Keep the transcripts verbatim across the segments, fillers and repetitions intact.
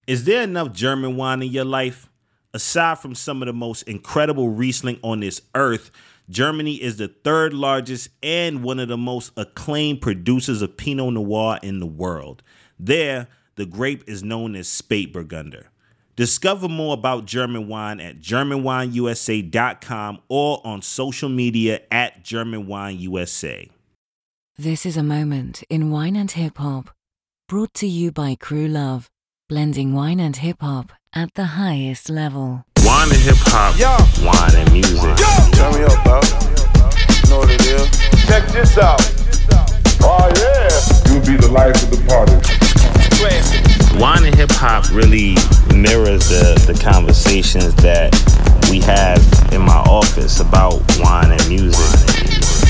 Is there enough German wine in your life? Aside from some of the most incredible Riesling on this earth, Germany is the third largest and one of the most acclaimed producers of Pinot Noir in the world. There, the grape is known as Spätburgunder. Discover more about German wine at German wine U S A dot com or on social media at German Wine U S A. This is a moment in wine and hip-hop, brought to you by Crew Love, blending wine and hip-hop at the highest level. Wine and hip-hop, Yo. wine and music. Yo. Turn me up, bro. You know what it is. Check this out. Oh, yeah. You'll be the life of the party. Wine and hip-hop really mirrors the, the conversations that we have in my office about wine and music.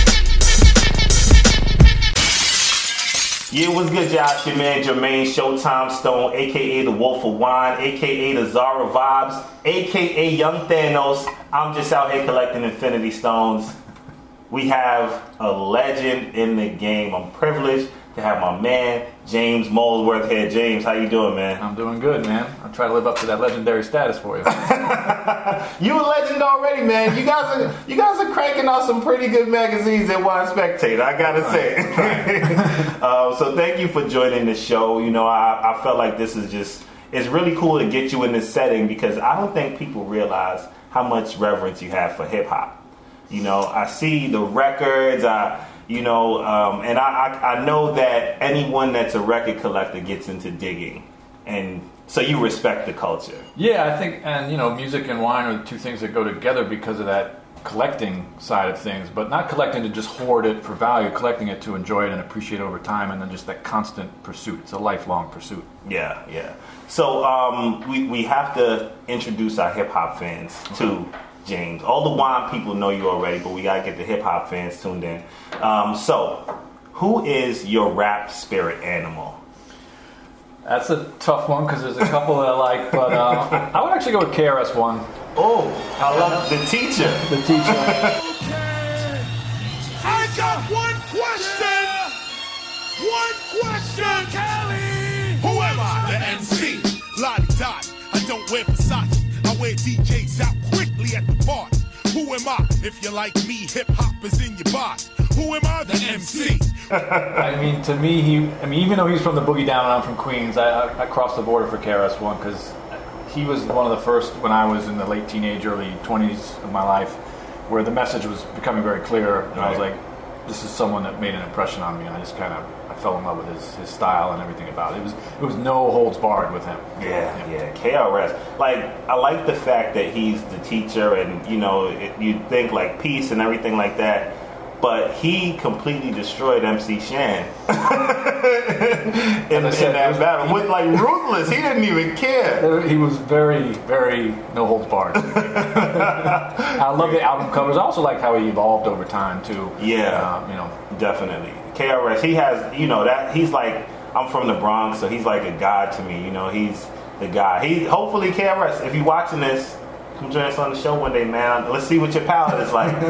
Yeah, what's good, y'all? It's your man Jermaine Showtime Stone, a k a. The Wolf of Wine, a k a the Zara Vibes, a k a. Young Thanos. I'm just out here collecting Infinity Stones. We have a legend in the game. I'm privileged to have my man, James Molesworth here. James, how you doing, man? I'm doing good, man. I'm trying to live up to that legendary status for you. You a legend already, man. You guys are you guys are cranking out some pretty good magazines at Wine Spectator, I gotta say. uh, so thank you for joining the show. You know, I, I felt like this is just, it's really cool to get you in this setting because I don't think people realize how much reverence you have for hip hop. You know, I see the records, I You know, um, and I, I, I know that anyone that's a record collector gets into digging, and so you respect the culture. Yeah, I think, and you know, music and wine are the two things that go together because of that collecting side of things, but not collecting to just hoard it for value, collecting it to enjoy it and appreciate it over time, and then just that constant pursuit. It's a lifelong pursuit. Yeah, yeah. So um, we, we have to introduce our hip-hop fans okay. to James. All the wine people know you already, but we gotta get the hip hop fans tuned in. Um, so, who is your rap spirit animal? That's a tough one because there's a couple that I like, but uh, I would actually go with K R S One. Oh, I love the teacher. The teacher. Okay. I got one question. One question, Kelly. Who am I? The M C. Lottie Dot. I don't wear Versace. I wear D Js out quickly at the party. Who am I? If you're like me, hip-hop is in your body. Who am I? The M C. I mean, to me, he. I mean, even though he's from the Boogie Down and I'm from Queens, I, I, I crossed the border for K R S One because he was one of the first when I was in the late teenage, early twenties of my life, where the message was becoming very clear, and I was like, this is someone that made an impression on me, and I just kind of I fell in love with his, his style and everything about it. It was it was no holds barred with him. Yeah, yeah, yeah. K R S. Like, I like the fact that he's the teacher, and you know, it, you think like peace and everything like that. But he completely destroyed M C Shan in, in said, that was, battle. He, With like ruthless, he didn't even care. He was very, very no holds barred. I love the album covers. I also like how he evolved over time too. Yeah, um, you know, definitely. K R S, he has, you know, that he's like, I'm from the Bronx, so he's like a god to me. You know, he's the guy. He hopefully K R S, if you're watching this, come join us on the show one day, man. Let's see what your palate is like.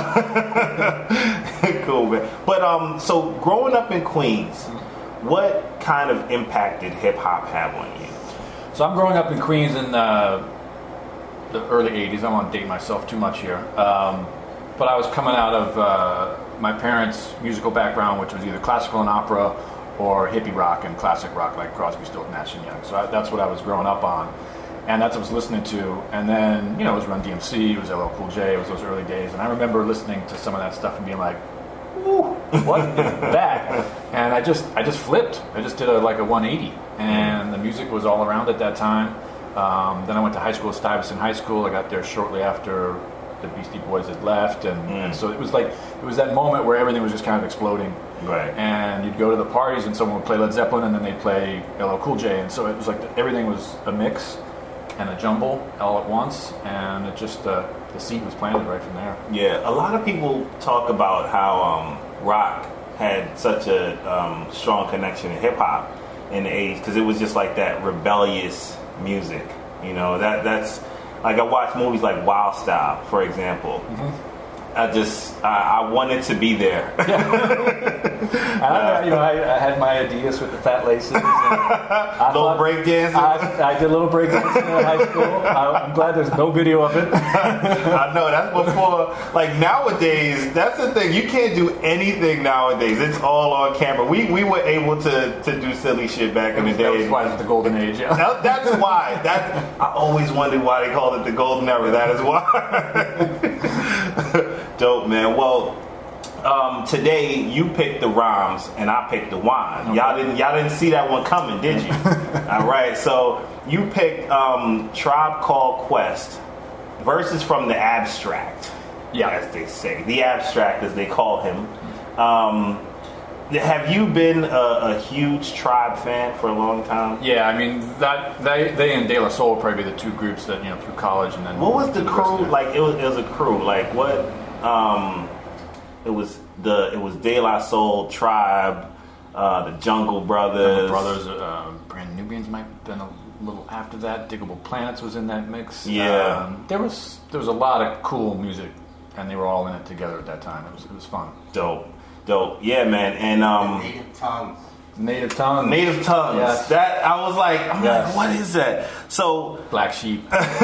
Cool, man. But um, so growing up in Queens, what kind of impact did hip hop have on you? So I'm growing up in Queens in uh, the early eighties. I don't want to date myself too much here, um, but I was coming out of uh, my parents' musical background, which was either classical and opera or hippie rock and classic rock, like Crosby, Stills, Nash and Young. So I, that's what I was growing up on. And that's what I was listening to. And then, you know, it was Run D M C, it was L L Cool J, it was those early days. And I remember listening to some of that stuff and being like, ooh, what is that? And I just I just flipped. I just did a, like a one eighty. And the music was all around at that time. Um, then I went to high school, Stuyvesant High School. I got there shortly after the Beastie Boys had left. And, mm. and so it was like, it was that moment where everything was just kind of exploding. Right. And you'd go to the parties and someone would play Led Zeppelin and then they'd play L L Cool J. And so it was like everything was a mix and a jumble all at once, and it just uh, the seed was planted right from there. Yeah, a lot of people talk about how um, rock had such a um, strong connection to hip hop in the eighties because it was just like that rebellious music. You know, that that's like I watched movies like Wild Style, for example, mm-hmm. I just I, I wanted to be there. I, you know, I, I had my ideas with the fat laces. And I little break dancing. I, I did a little break dancing in high school. I, I'm glad there's no video of it. I know that's before. Like nowadays, that's the thing. You can't do anything nowadays. It's all on camera. We we were able to, to do silly shit back in the day. That was why it was the golden age. Yeah. That, that's why. That I always wondered why they called it the golden era. That is why. Dope, man. Well, um, today you picked the rhymes and I picked the wine. Okay. Y'all didn't y'all didn't see that one coming, did you? All right. So you picked um, Tribe Called Quest, verses from the Abstract. Yeah, as they say, the Abstract, as they call him. Um, have you been a, a huge Tribe fan for a long time? Yeah, I mean that they they and De La Soul were probably the two groups that you know through college and then. What was the crew like? It was it was a crew like what? Um, it was the it was De La Soul, Tribe, uh, the Jungle Brothers. Jungle Brothers, uh, Brand Nubians might have been a little after that. Diggable Planets was in that mix. Yeah, um, there was there was a lot of cool music, and they were all in it together at that time. It was it was fun. Dope, dope. Yeah, man, and um, Native Tongues. Native Tongues. Native Tongues. Yes. That I was like, I'm yes. like, what is that? So Black Sheep.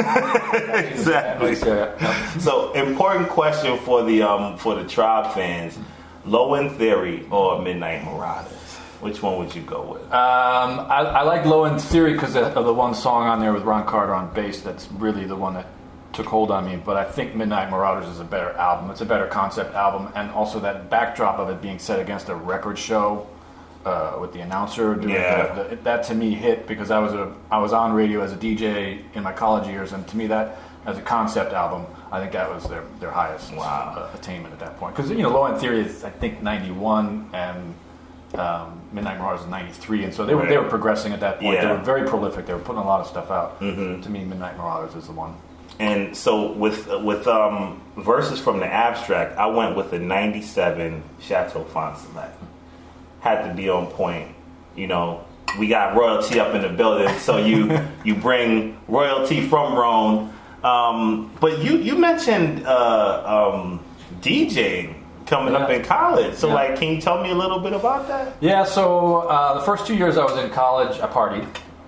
Exactly. Yeah, yeah. So important question for the um for the Tribe fans: Low End Theory or Midnight Marauders? Which one would you go with? Um, I, I like Low End Theory because of the one song on there with Ron Carter on bass. That's really the one that took hold on me. But I think Midnight Marauders is a better album. It's a better concept album, and also that backdrop of it being set against a record show. Uh, with the announcer doing yeah. the, the, that to me hit because I was a I was on radio as a D J in my college years, and to me that as a concept album, I think that was their their highest wow. uh, attainment at that point. Because you know, Low End Theory is I think ninety-one and um, Midnight Marauders is ninety-three, and so they were right. they were progressing at that point. Yeah. They were very prolific. They were putting a lot of stuff out. Mm-hmm. To me, Midnight Marauders is the one. And so with with um, verses from the Abstract, I went with the ninety-seven Chateau Fontanet. Had to be on point. You know, we got royalty up in the building, so you you bring royalty from Rome. Um, but you you mentioned uh, um, DJing coming yeah. up in college. So, yeah. like, can you tell me a little bit about that? Yeah. So uh, the first two years I was in college, I partied.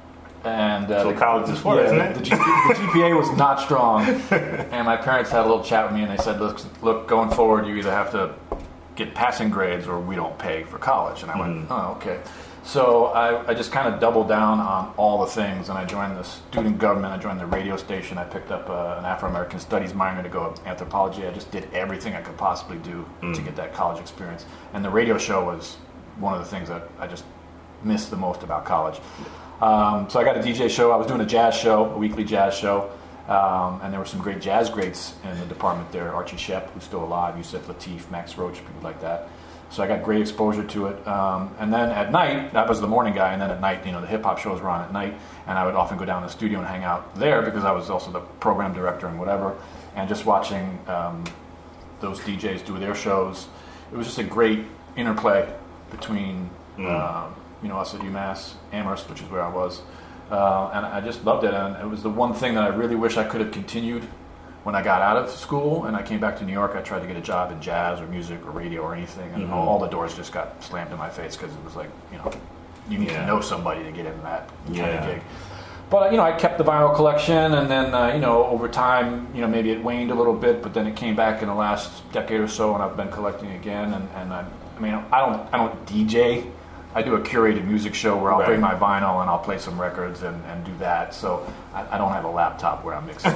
And uh, so the, college is for, yeah, isn't it? The, G, the G P A was not strong, and my parents had a little chat with me, and they said, "Look, look, going forward, you either have to get passing grades or we don't pay for college." And I went, mm. "Oh, okay." So I, I just kind of doubled down on all the things, and I joined the student government. I joined the radio station. I picked up uh, an Afro-American Studies minor to go anthropology. I just did everything I could possibly do mm. to get that college experience. And the radio show was one of the things that I just missed the most about college. Um, so I got a D J show. I was doing a jazz show, a weekly jazz show, um, and there were some great jazz greats in the department there. Archie Shepp, who's still alive, Yusef Lateef, Max Roach, people like that. So I got great exposure to it. Um, and then at night, that was the morning guy, and then at night, you know, the hip-hop shows were on at night, and I would often go down to the studio and hang out there because I was also the program director and whatever, and just watching um, those D Js do their shows. It was just a great interplay between... Mm. Um, you know, us at UMass, Amherst, which is where I was. Uh, and I just loved it. And it was the one thing that I really wish I could have continued when I got out of school and I came back to New York. I tried to get a job in jazz or music or radio or anything. And mm-hmm. all the doors just got slammed in my face because it was like, you know, you need yeah. to know somebody to get in that kind yeah. of gig. But, you know, I kept the vinyl collection, and then, uh, you know, over time, you know, maybe it waned a little bit, but then it came back in the last decade or so, and I've been collecting again. And, and I, I mean, I don't, I don't D J. I do a curated music show where I'll right. bring my vinyl and I'll play some records and, and do that. So I, I don't have a laptop where I'm mixing.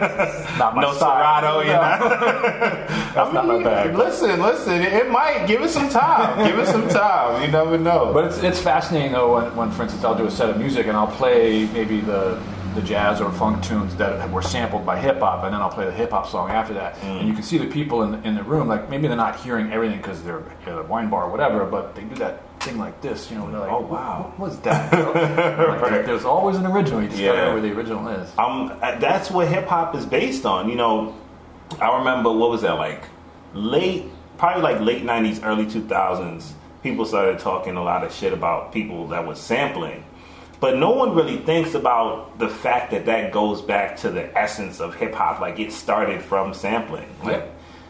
Not my no style. Serato, you know. That's I mean, not my bag. Listen, listen. It might give it some time. Give it some time. You never know. But it's it's fascinating though when, when, for instance, I'll do a set of music and I'll play maybe the the jazz or funk tunes that were sampled by hip hop, and then I'll play the hip hop song after that. Mm. And you can see the people in in the room, like maybe they're not hearing everything because they're at a wine bar or whatever, but they do that thing like this, you know, they're like, oh wow, what was that? Like, right. There's always an original. You just yeah. gotta know where the original is. Um, that's what hip hop is based on. You know, I remember what was that like late, probably like late nineties, early two thousands. People started talking a lot of shit about people that was sampling, but no one really thinks about the fact that that goes back to the essence of hip hop. Like it started from sampling. Like, yeah.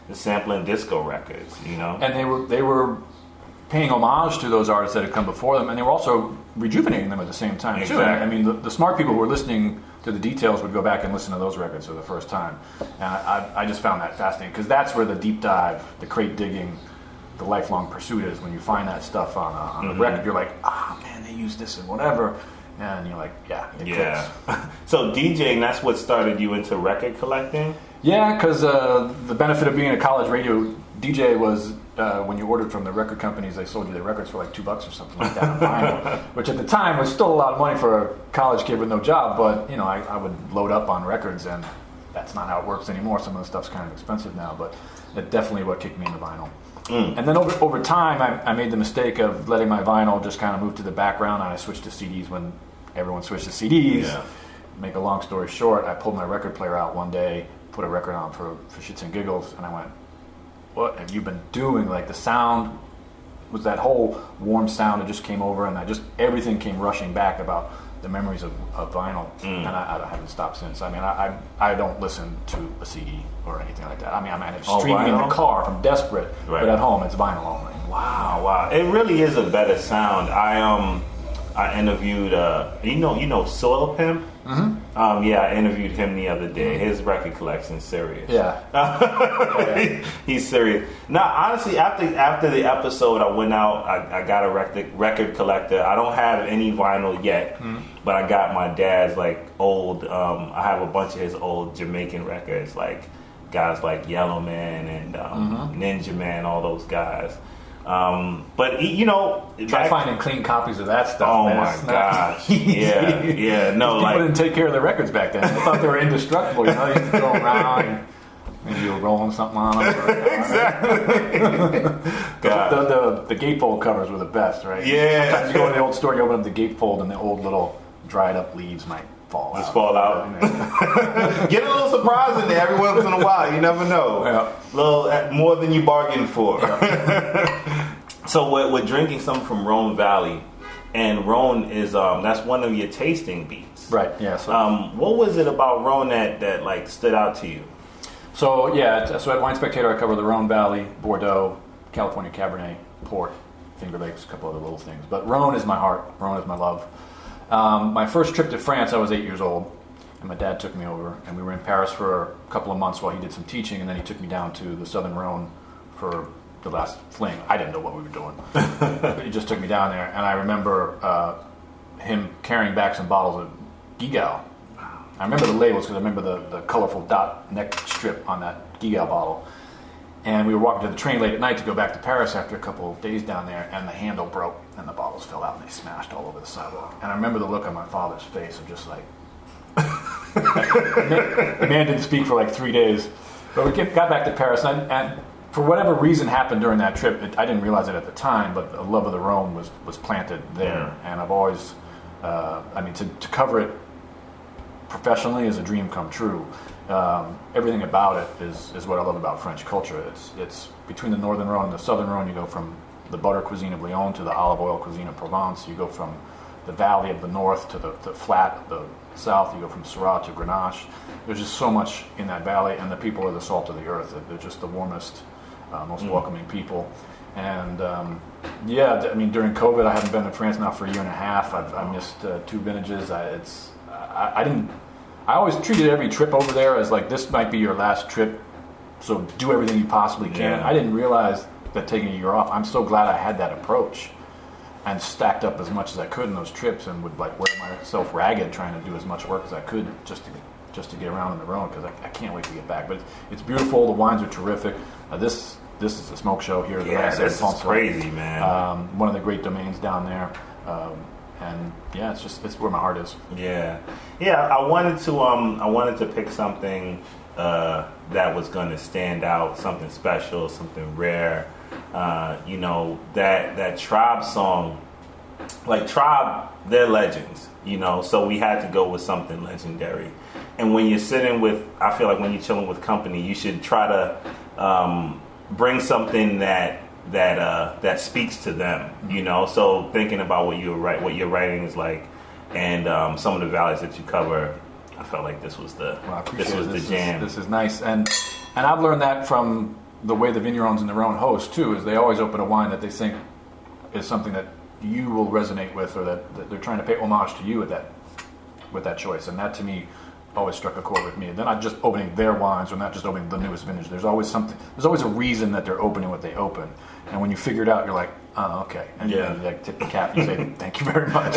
the sampling disco records, you know. And they were they were paying homage to those artists that had come before them, and they were also rejuvenating them at the same time too. Exactly. I mean, the, the smart people who were listening to the details would go back and listen to those records for the first time, and I, I, I just found that fascinating because that's where the deep dive, the crate digging, the lifelong pursuit is. When you find that stuff on a, on Mm-hmm. the record, you're like, ah, oh, man, they used this and whatever, and you're like, yeah, it Yeah. clicks. So DJing, that's what started you into record collecting? Yeah, because uh, the benefit of being a college radio D J was uh, when you ordered from the record companies, they sold you the records for like two bucks or something like that on vinyl, which at the time was still a lot of money for a college kid with no job. But you know, I, I would load up on records, and that's not how it works anymore. Some of the stuff's kind of expensive now, but it definitely what kicked me into vinyl. Mm. And then over over time, I, I made the mistake of letting my vinyl just kind of move to the background, and I switched to C Ds when everyone switched to C Ds. Yeah. Make a long story short, I pulled my record player out one day, put a record on for, for shits and giggles, and I went, what have you been doing? Like the sound was that whole warm sound that just came over, and I just everything came rushing back about the memories of, of vinyl, Mm. and I, I haven't stopped since. I mean, I, I I don't listen to a C D or anything like that. I mean, I'm Oh, streaming in vinyl? the car if I'm desperate, Right. but at home it's vinyl only. Wow, wow! It really is a better sound. I um, I interviewed uh, you know, you know, Soil Pimp. Mm-hmm. Um, yeah, I interviewed him the other day. His record collection's serious. Yeah, yeah. He's serious. Now, honestly, after after the episode, I went out. I, I got a record record collector. I don't have any vinyl yet, mm-hmm. but I got my dad's like old. Um, I have a bunch of his old Jamaican records, like guys like Yellow Man and um, mm-hmm. Ninja Man, all those guys. Um, but you know, try back, finding clean copies of that stuff. Oh man. my It's gosh! Yeah, yeah. No, people like didn't take care of their records back then. I thought they were indestructible. You know, you used to go around and maybe you were rolling something on them. exactly. the, the the gatefold covers were the best, right? Yeah. Sometimes you go in the old store, you open up the gatefold, and the old little dried up leaves might fall Just out. fall out. Get a little surprise in there every once in a while. You never know. Yeah. A little more than you bargained for. Yeah. So we're, we're drinking something from Rhone Valley, and Rhone is um, that's one of your tasting beats. Right. Yeah. So, um, what was it about Rhone that, that like stood out to you? so yeah. So at Wine Spectator, I cover the Rhone Valley, Bordeaux, California Cabernet, Port, Finger Lakes, a couple other little things. But Rhone is my heart. Rhone is my love. Um, my first trip to France, I was eight years old, and my dad took me over, and we were in Paris for a couple of months while he did some teaching, and then he took me down to the Southern Rhone for the last fling. I didn't know what we were doing, but he just took me down there, and I remember uh, him carrying back some bottles of Gigal. I remember the labels because I remember the, the colorful dot neck strip on that Gigal bottle. And we were walking to the train late at night to go back to Paris after a couple of days down there, and the handle broke, and the bottles fell out, and they smashed all over the sidewalk. And I remember the look on my father's face of just like... the, man, the man didn't speak for like three days. But we get, got back to Paris, and, and for whatever reason happened during that trip, it, I didn't realize it at the time, but a love of the Rhone was, was planted there. Mm. And I've always... Uh, I mean, to, to cover it professionally is a dream come true. Um, everything about it is, is what I love about French culture. It's it's between the Northern Rhone and the Southern Rhone. You go from the butter cuisine of Lyon to the olive oil cuisine of Provence. You go from the valley of the north to the, the flat of the south. You go from Syrah to Grenache. There's just so much in that valley, and the people are the salt of the earth. They're just the warmest, uh, most mm. welcoming people. And um, yeah, I mean, during COVID, I haven't been to France now for a year and a half. I've I missed uh, two vintages. I, it's I, I didn't. I always treated every trip over there as like, this might be your last trip, so do everything you possibly can. Yeah. I didn't realize that taking a year off, I'm so glad I had that approach and stacked up as much as I could in those trips and would like wear myself ragged trying to do as much work as I could just to just to get around in the Rhone, because I, I can't wait to get back. But it's, it's beautiful. The wines are terrific. Uh, this this is a smoke show here. Yeah, this is crazy, man. Um, one of the great domains down there. Um, And yeah, it's just it's where my heart is. Yeah, yeah. I wanted to um I wanted to pick something uh, that was going to stand out, something special, something rare. Uh, you know, that that Tribe song, like Tribe, they're legends. You know, so we had to go with something legendary. And when you're sitting with, I feel like when you're chilling with company, you should try to um, bring something that. that uh, that speaks to them, you know. So thinking about what you write, what your writing is like, and um, some of the valleys that you cover, I felt like this was the well, this was this the jam. Is, this is nice, and and I've learned that from the way the vineyard owns in their own host too is they always open a wine that they think is something that you will resonate with, or that, that they're trying to pay homage to you with that with that choice. And that to me always struck a chord with me. They're not just opening their wines, or not just opening the newest vintage. There's always something. There's always a reason that they're opening what they open. And when you figure it out, you're like, oh, okay. And yeah. you like tip the cap and you say, thank you very much.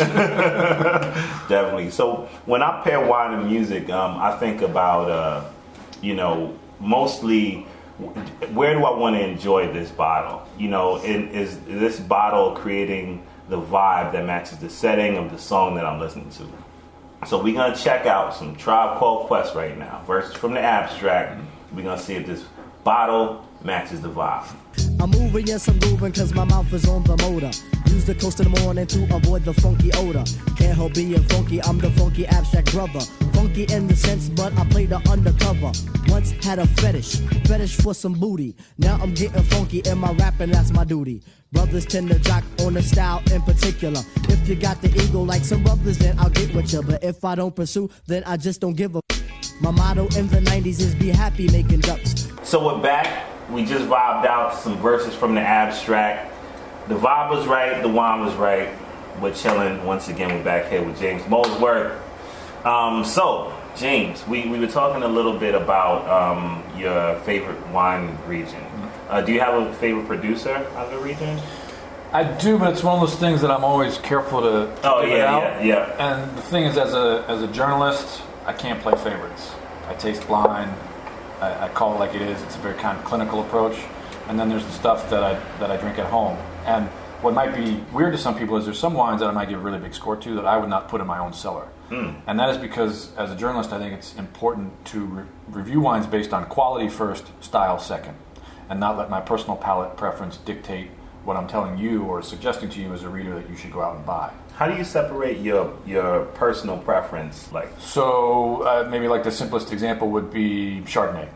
Definitely. So when I pair wine and music, um, I think about, uh, you know, mostly where do I want to enjoy this bottle? You know, in, is this bottle creating the vibe that matches the setting of the song that I'm listening to? So we're going to check out some Tribe Called Quest right now. Verses from the Abstract. We're going to see if this bottle matches the vibe. I'm moving, yes, I'm moving, cause my mouth is on the motor. Use the coast in the morning to avoid the funky odor. Can't help being funky, I'm the funky abstract brother. Funky in the sense, but I play the undercover. Once had a fetish, fetish for some booty. Now I'm getting funky in my rapping, that's my duty. Brothers tend to jock on the style in particular. If you got the ego like some brothers, then I'll get with you. But if I don't pursue, then I just don't give a f- My motto in the nineties is be happy making ducks. So we're back. We just vibed out some verses from the Abstract. The vibe was right, the wine was right. We're chilling. Once again, we're back here with James Molesworth. Um, so, James, we, we were talking a little bit about um, your favorite wine region. Uh, do you have a favorite producer out of the region? I do, but it's one of those things that I'm always careful to, to oh, give yeah, it out. yeah, yeah. And the thing is, as a as a journalist, I can't play favorites. I taste blind. I, I call it like it is. It's a very kind of clinical approach. And then there's the stuff that I that I drink at home. And what might be weird to some people is there's some wines that I might give a really big score to that I would not put in my own cellar. Mm. And that is because, as a journalist, I think it's important to re- review wines based on quality first, style second, and not let my personal palate preference dictate what I'm telling you or suggesting to you as a reader that you should go out and buy. How do you separate your your personal preference? Like, so uh, maybe like the simplest example would be Chardonnay.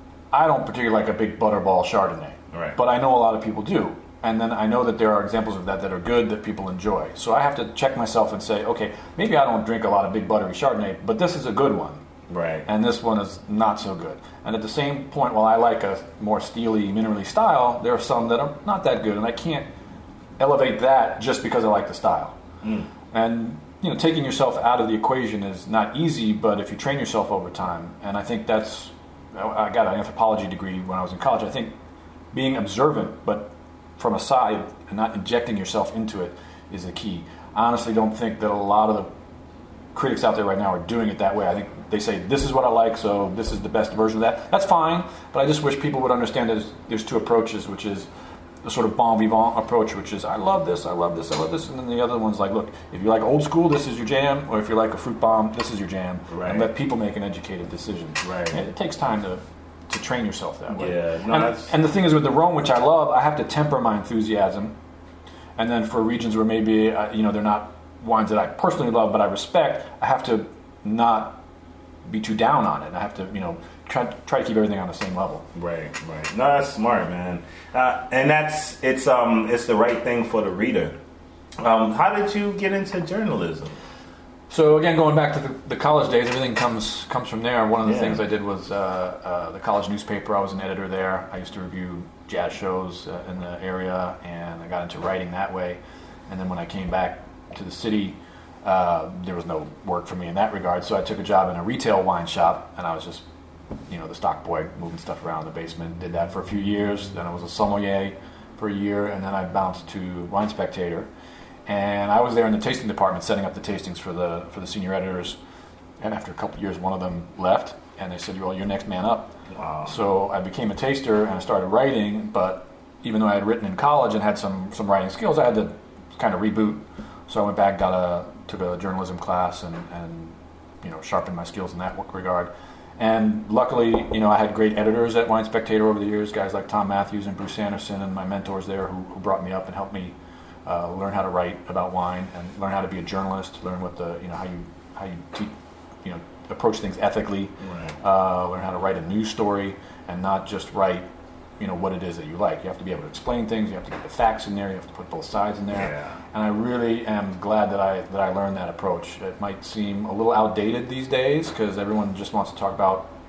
I don't particularly like a big butterball Chardonnay, right. But I know a lot of people do. And then I know that there are examples of that that are good that people enjoy. So I have to check myself and say, okay, maybe I don't drink a lot of big buttery Chardonnay, but this is a good one. Right. And this one is not so good. And at the same point, while I like a more steely, minerally style, there are some that are not that good, and I can't elevate that just because I like the style. Mm. And you know, taking yourself out of the equation is not easy, but if you train yourself over time, and I think that's, I got an anthropology degree when I was in college. I think being observant, but from a side and not injecting yourself into it is the key. I honestly don't think that a lot of the critics out there right now are doing it that way. I think they say, this is what I like, so this is the best version of that. That's fine, but I just wish people would understand that there's, there's two approaches, which is the sort of bon vivant approach, which is, I love this, I love this, I love this, and then the other one's like, look, if you like old school, this is your jam, or if you like a fruit bomb, this is your jam, right. And let people make an educated decision. Right. And it takes time to to train yourself that way. Yeah, no, and, that's... and the thing is with the Rhone, which I love, I have to temper my enthusiasm. And then for regions where maybe uh, you know they're not wines that I personally love but I respect, I have to not be too down on it. I have to you know try try to keep everything on the same level. Right, right. No, that's smart, man. Uh, and that's it's um it's the right thing for the reader. Um, how did you get into journalism? So again, going back to the, the college days, everything comes comes from there. One of the yeah. things I did was uh, uh, the college newspaper. I was an editor there. I used to review jazz shows uh, in the area, and I got into writing that way. And then when I came back to the city, uh, there was no work for me in that regard. So I took a job in a retail wine shop, and I was just, you know, the stock boy moving stuff around in the basement. Did that for a few years. Then I was a sommelier for a year, and then I bounced to Wine Spectator. And I was there in the tasting department setting up the tastings for the for the senior editors. And after a couple of years, one of them left, and they said, well, you're next man up. Wow. So I became a taster, and I started writing, but even though I had written in college and had some, some writing skills, I had to kind of reboot. So I went back, got a took a journalism class, and, and you know sharpened my skills in that regard. And luckily, you know, I had great editors at Wine Spectator over the years, guys like Tom Matthews and Bruce Anderson, and my mentors there who, who brought me up and helped me Uh, learn how to write about wine and learn how to be a journalist. Learn what the you know how you how you te- you know approach things ethically. Right. Uh, learn how to write a news story and not just write you know what it is that you like. You have to be able to explain things. You have to get the facts in there. You have to put both sides in there. Yeah. And I really am glad that I that I learned that approach. It might seem a little outdated these days because everyone just wants to talk about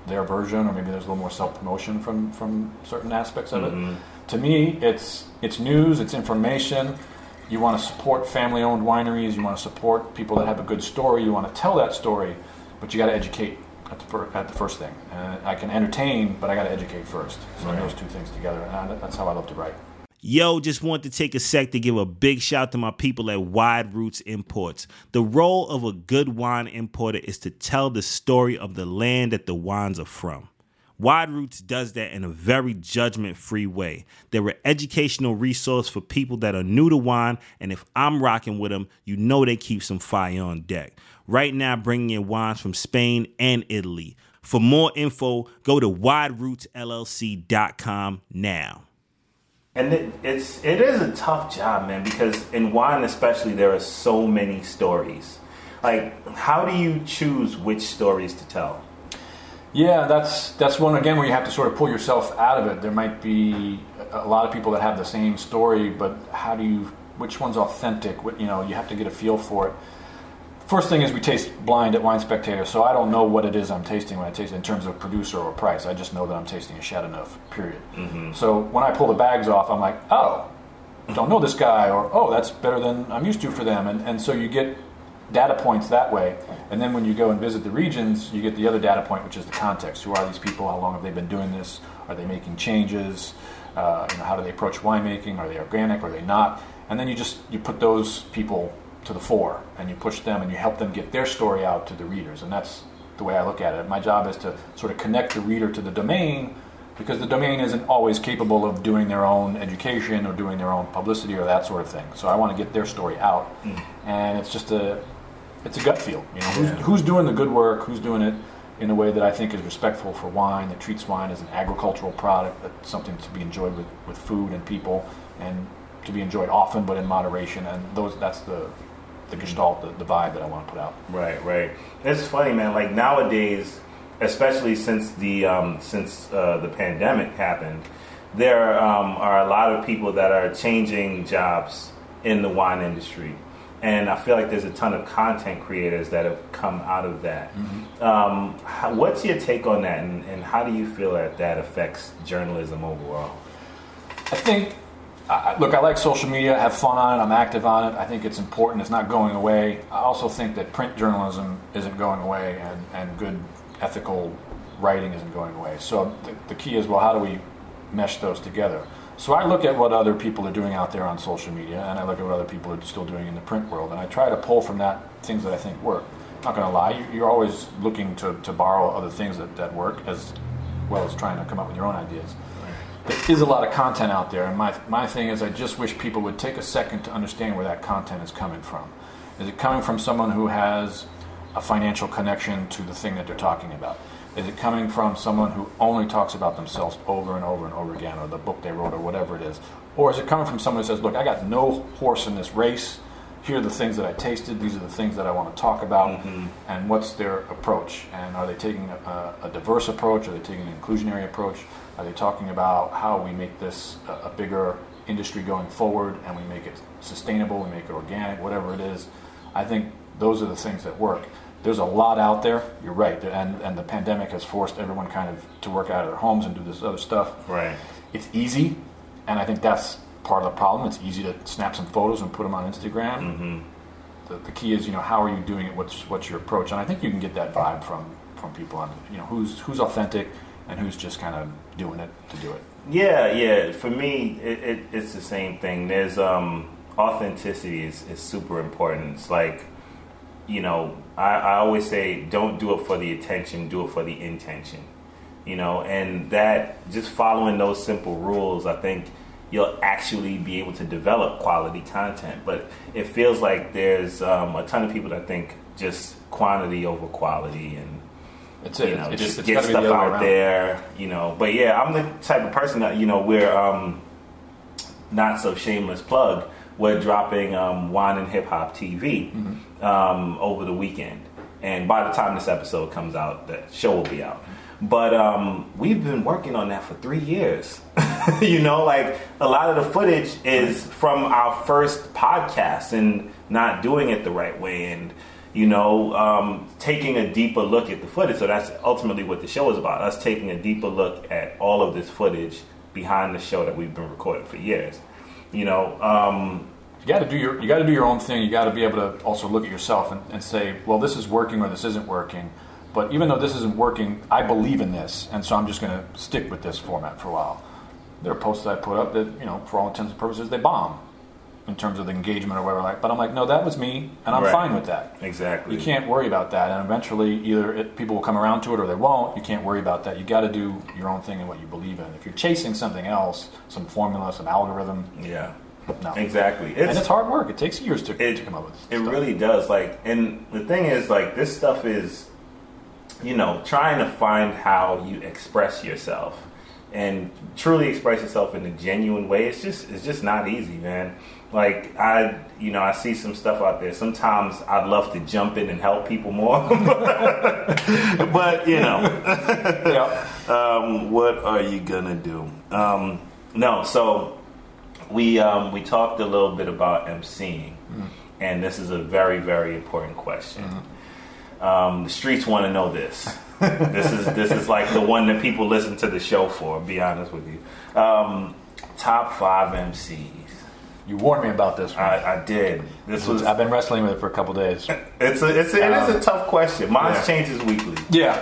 their version, or maybe there's a little more self-promotion from, from certain aspects of mm-hmm. it. To me, it's it's news, it's information. You want to support family-owned wineries. You want to support people that have a good story. You want to tell that story, but you got to educate at the, fir- at the first thing. And I can entertain, but I got to educate first. So right. those two things together, and I, that's how I love to write. Yo, just want to take a sec to give a big shout to my people at Wide Roots Imports. The role of a good wine importer is to tell the story of the land that the wines are from. Wide Roots does that in a very judgment-free way. They're an educational resource for people that are new to wine, and if I'm rocking with them, you know they keep some fire on deck. Right now, bringing in wines from Spain and Italy. For more info, go to wide roots l l c dot com now. And it, it's it is a tough job, man, because in wine especially, there are so many stories. Like, how do you choose which stories to tell? Yeah, that's that's one, again, where you have to sort of pull yourself out of it. There might be a lot of people that have the same story, but how do you, which one's authentic? What, you know, you have to get a feel for it. First thing is we taste blind at Wine Spectator, so I don't know what it is I'm tasting when I taste it in terms of producer or price. I just know that I'm tasting a Chateauneuf, period. Mm-hmm. So when I pull the bags off, I'm like, oh, don't know this guy, or oh, that's better than I'm used to for them. And, and so you get data points that way. And then when you go and visit the regions, you get the other data point, which is the context. Who are these people? How long have they been doing this? Are they making changes? Uh, you know, how do they approach winemaking? Are they organic? Are they not? And then you just you put those people to the fore, and you push them, and you help them get their story out to the readers. And that's the way I look at it. My job is to sort of connect the reader to the domain, because the domain isn't always capable of doing their own education or doing their own publicity or that sort of thing. So I want to get their story out, mm. and it's just a it's a gut feel. You know, who's, yeah. who's doing the good work? Who's doing it in a way that I think is respectful for wine, that treats wine as an agricultural product, that's something to be enjoyed with, with food and people, and to be enjoyed often, but in moderation. And those that's the the gestalt, the, the vibe that I want to put out. Right, right. It's funny, man. Like nowadays, especially since the um, since uh, the pandemic happened, there um, are a lot of people that are changing jobs in the wine industry, and I feel like there's a ton of content creators that have come out of that. Mm-hmm. Um, how, what's your take on that, and, and how do you feel that that affects journalism overall? I think. I, look, I like social media, have fun on it, I'm active on it. I think it's important, it's not going away. I also think that print journalism isn't going away, and, and good ethical writing isn't going away. So the, the key is, well, how do we mesh those together? So I look at what other people are doing out there on social media, and I look at what other people are still doing in the print world, and I try to pull from that things that I think work. I'm not going to lie, you, you're always looking to, to borrow other things that, that work, as well as trying to come up with your own ideas. There is a lot of content out there, and my my thing is I just wish people would take a second to understand where that content is coming from. Is it coming from someone who has a financial connection to the thing that they're talking about? Is it coming from someone who only talks about themselves over and over and over again, or the book they wrote, or whatever it is? Or is it coming from someone who says, look, I got no horse in this race. Here are the things that I tasted. These are the things that I want to talk about. Mm-hmm. And what's their approach? And are they taking a, a diverse approach? Are they taking an inclusionary approach? Are they talking about how we make this a, a bigger industry going forward, and we make it sustainable, we make it organic, whatever it is? I think those are the things that work. There's a lot out there. You're right. And, and the pandemic has forced everyone kind of to work out of their homes and do this other stuff. Right. It's easy, and I think that's part of the problem. It's easy to snap some photos and put them on Instagram. Mm-hmm. The, the key is, you know, how are you doing it? What's what's your approach? And I think you can get that vibe from, from people on, you know, who's who's authentic and who's just kind of doing it to do it. Yeah, yeah. For me, it, it, it's the same thing. There's um, authenticity is, is super important. It's like, you know, I, I always say, don't do it for the attention, do it for the intention. You know, and that, just following those simple rules, I think you'll actually be able to develop quality content. But it feels like there's um, a ton of people that think just quantity over quality, and it's it. You know, it's, just it's get the stuff out around. there. You know, but yeah, I'm the type of person that, you know, we're um, not so shameless plug. We're dropping um, Wine and Hip Hop T V mm-hmm. um, over the weekend, and by the time this episode comes out, the show will be out. But um, we've been working on that for three years. You know, like a lot of the footage is from our first podcast and not doing it the right way. And, you know, um, taking a deeper look at the footage. So that's ultimately what the show is about, us taking a deeper look at all of this footage behind the show that we've been recording for years. You know, um, you got to do your you got to do your own thing. You got to be able to also look at yourself and, and say, well, this is working or this isn't working. But even though this isn't working, I believe in this, and so I'm just going to stick with this format for a while. There are posts I put up that, you know, for all intents and purposes, they bomb in terms of the engagement or whatever. Like, but I'm like, no, that was me, and I'm right. fine with that. Exactly. You can't worry about that, and eventually, either it, people will come around to it or they won't. You can't worry about that. You got to do your own thing and what you believe in. If you're chasing something else, some formula, some algorithm, yeah, no, exactly. It's, and it's hard work. It takes years to, it, to come up with. It stuff. really does. Like, and the thing is, like, this stuff is, you know, trying to find how you express yourself and truly express yourself in a genuine way. It's just, it's just not easy, man. Like, I, you know, I see some stuff out there. Sometimes I'd love to jump in and help people more. But, you know, yeah. um, what are you going to do? Um, no, so we um, we talked a little bit about emceeing. Mm. And this is a very, very important question. Mm-hmm. Um, the streets want to know this. this is this is like the one that people listen to the show for, be honest with you. Um, top five M Cs. You warned me about this one. I, I did. This was. I've been wrestling with it for a couple days. It's a, it's a, it um, is a tough question. Mine yeah. changes weekly. Yeah,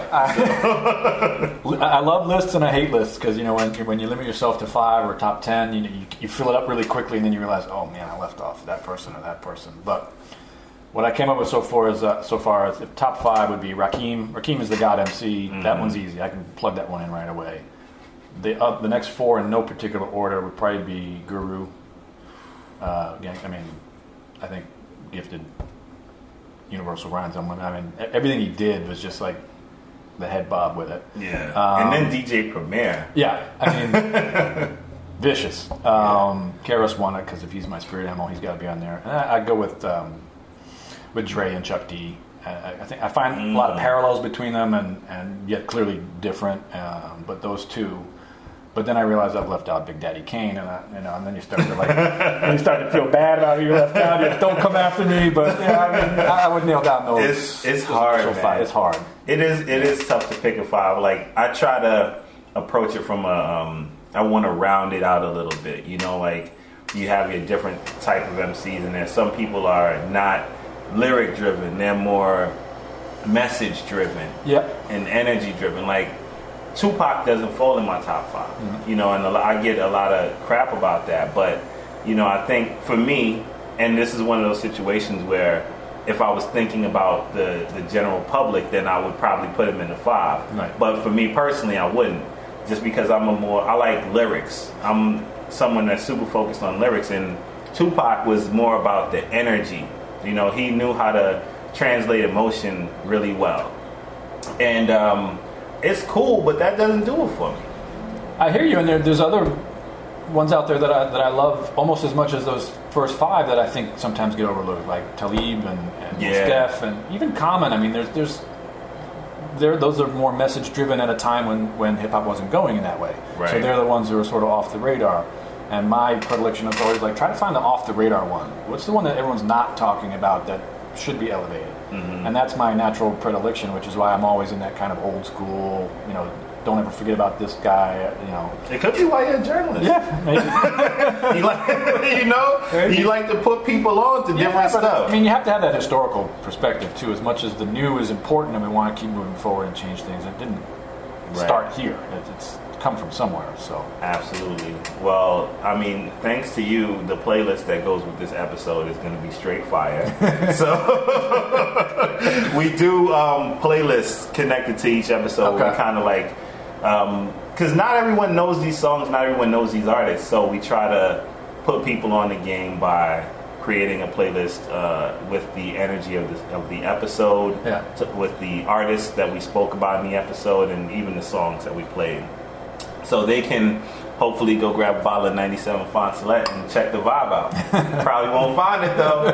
I, I love lists and I hate lists because you know when when you limit yourself to five or top ten, you, you you fill it up really quickly and then you realize, oh man, I left off that person or that person. But what I came up with so far is uh, so far is if top five would be Rakim. Rakim is the God M C. Mm-hmm. That one's easy. I can plug that one in right away. The uh, the next four in no particular order would probably be Guru. Uh, again, I mean, I think gifted universal grind. I mean, everything he did was just like the head bob with it. Yeah, um, and then D J Premier. Yeah, I mean, vicious. Um, yeah. Keros won it because if he's my spirit animal, he's got to be on there. And I, I go with um, with Dre and Chuck D. I, I think I find mm. a lot of parallels between them, and, and yet clearly different. Um, but those two. But then I realized I've left out Big Daddy Kane, and I, you know, and then you start to like, you start to feel bad about it. You left out. You don't come after me, but yeah, I mean, I would nail down those. It's it's hard, man. Five. It's hard. It is it yeah. is tough to pick a five. Like I try to approach it from a, um, I want to round it out a little bit. You know, like you have your different type of M Cs, and there some people are not lyric driven; they're more message driven, yep, and energy driven. Like. Tupac doesn't fall in my top five, mm-hmm. you know, and a lot, I get a lot of crap about that. But, you know, I think for me, and this is one of those situations where if I was thinking about the, the general public, then I would probably put him in the five. Right. But for me personally, I wouldn't, just because I'm a more, I like lyrics. I'm someone that's super focused on lyrics, and Tupac was more about the energy. You know, he knew how to translate emotion really well. And, um... it's cool, but that doesn't do it for me. I hear you, and there, there's other ones out there that I that I love almost as much as those first five that I think sometimes get overlooked, like Talib and, and yeah. Steph, and even Common. I mean, there's there's there those are more message driven at a time when, when hip hop wasn't going in that way. Right. So they're the ones who are sort of off the radar. And my predilection is always like try to find the off the radar one. What's the one that everyone's not talking about that should be elevated? Mm-hmm. And that's my natural predilection, which is why I'm always in that kind of old school, you know, don't ever forget about this guy, you know. It could be why you're a journalist. Yeah, maybe. you, like, you know, maybe. You like to put people on to yeah, different but, stuff. I mean, you have to have that historical perspective, too. As much as the new is important and we want to keep moving forward and change things, it didn't right. start here. It, it's come from somewhere, so. Absolutely. Well, I mean, thanks to you, the playlist that goes with this episode is going to be straight fire. So we do um, playlists connected to each episode. Okay. We kind of like, because um, not everyone knows these songs, not everyone knows these artists, so we try to put people on the game by creating a playlist uh, with the energy of the, of the episode, yeah. to, with the artists that we spoke about in the episode, and even the songs that we played. So they can hopefully go grab a bottle of ninety-seven Fontainette and check the vibe out. Probably won't find it though.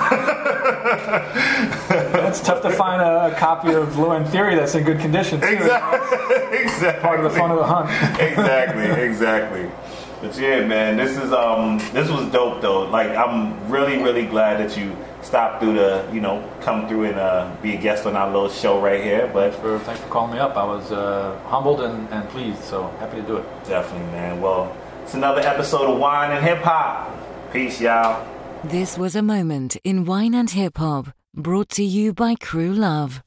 It's tough to find a, a copy of Low End Theory that's in good condition too. Exactly. Exactly. Part of the fun of the hunt. Exactly. Exactly. But yeah, man, this is um this was dope though. Like I'm really really glad that you stopped through to you know come through and uh, be a guest on our little show right here. But thanks for thanks for calling me up. I was uh, humbled and, and pleased, so happy to do it. Definitely, man. Well, it's another episode of Wine and Hip Hop. Peace, y'all. This was a moment in Wine and Hip Hop, brought to you by Crew Love.